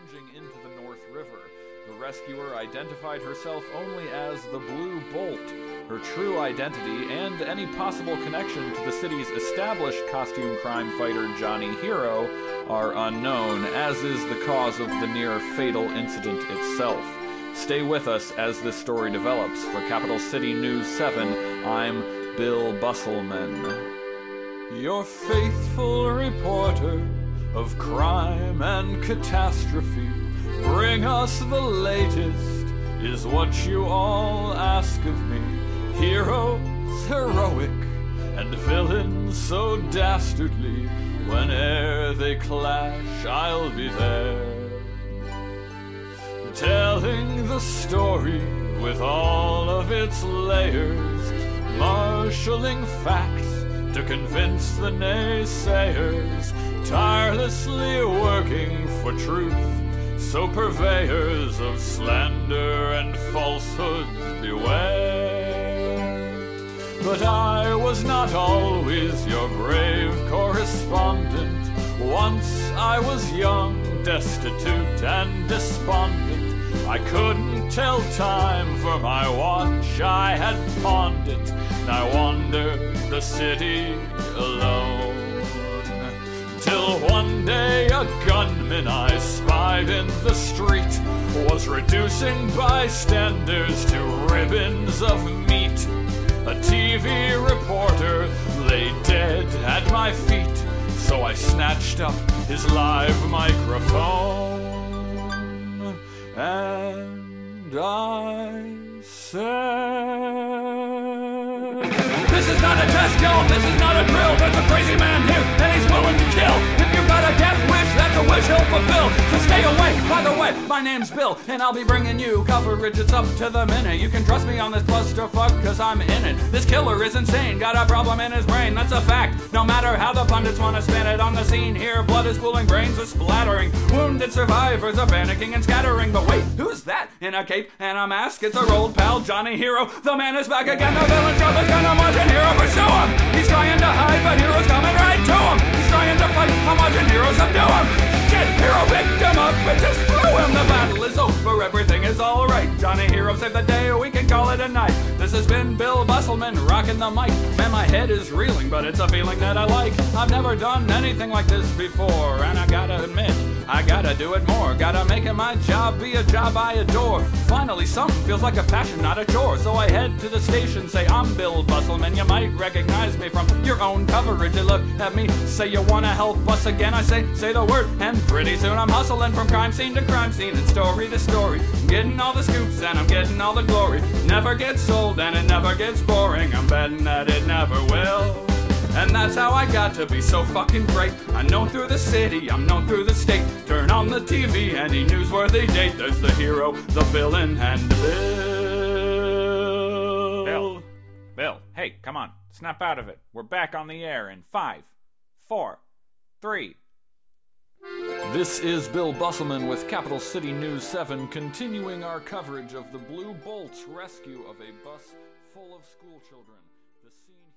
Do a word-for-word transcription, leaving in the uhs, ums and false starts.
plunging into the North River. The rescuer identified herself only as the Blue Bolt. Her true identity and any possible connection to the city's established costume crime fighter Johnny Hero are unknown, as is the cause of the near-fatal incident itself. Stay with us as this story develops. For Capital City News seven, I'm Bill Busselman. Your faithful reporter of crime and catastrophe. Bring us the latest, is what you all ask of me. Heroes heroic, and villains so dastardly. Whene'er they clash, I'll be there, telling the story with all of its layers, marshalling facts to convince the naysayers, tirelessly working for truth. So purveyors of slander and falsehoods beware. But I was not always your brave correspondent. Once I was young, destitute and despondent. I couldn't tell time for my watch, I had pawned it, and I wandered the city alone. Till one day a gunman I spied in the street was reducing bystanders to ribbons of meat. A T V reporter lay dead at my feet, so I snatched up his live microphone and I said, this is not a test kill, this is not a drill. There's a crazy man here and he's willing to kill. If you've got a death wish, that's a wish he'll fulfill. So stay away. By the way, my name's Bill and I'll be bringing you coverage. It's up to the minute. You can trust me on this clusterfuck cause I'm in it. This killer is insane, got a problem in his brain, that's a fact. No matter how the pundits want to spin it, on the scene here blood is pooling, brains are splattering. Wounded survivors are panicking and scattering. But wait, who's that in a cape and a mask? It's our old pal Johnny Hero. The man is back again, the villain's job is gonna march and Hero pursue him. He's trying to hide but Hero's coming right to him. He's trying to fight, I'm watching Hero subdue him. Shit, Hero picked him up and just threw him. The battle is over, everything is alright. Johnny Hero saved the day, we can call it a night. This has been Bill Busselman rocking the mic. Man, my head is reeling, but it's a feeling that I like. I've never done anything like this before, and I gotta admit, I gotta do it more. Gotta make it my job, be a job I adore. Finally, something feels like a passion, not a chore. So I head to the station, say I'm Bill Busselman. You might recognize me from your own coverage. You look at me, say you wanna help us again. I say, say the word, and pretty soon I'm hustling from crime scene to crime scene and story to story. I'm getting all the scoops and I'm getting all the glory. Never gets old and it never gets boring. I'm betting that it never will. And that's how I got to be so fucking great. I'm known through the city, I'm known through the state. Turn on the T V, any newsworthy date. There's the hero, the villain, and Bill. Bill. Bill, hey, come on. Snap out of it. We're back on the air in five, four, three. This is Bill Busselman with Capital City News seven, continuing our coverage of the Blue Bolt's rescue of a bus full of school children. The scene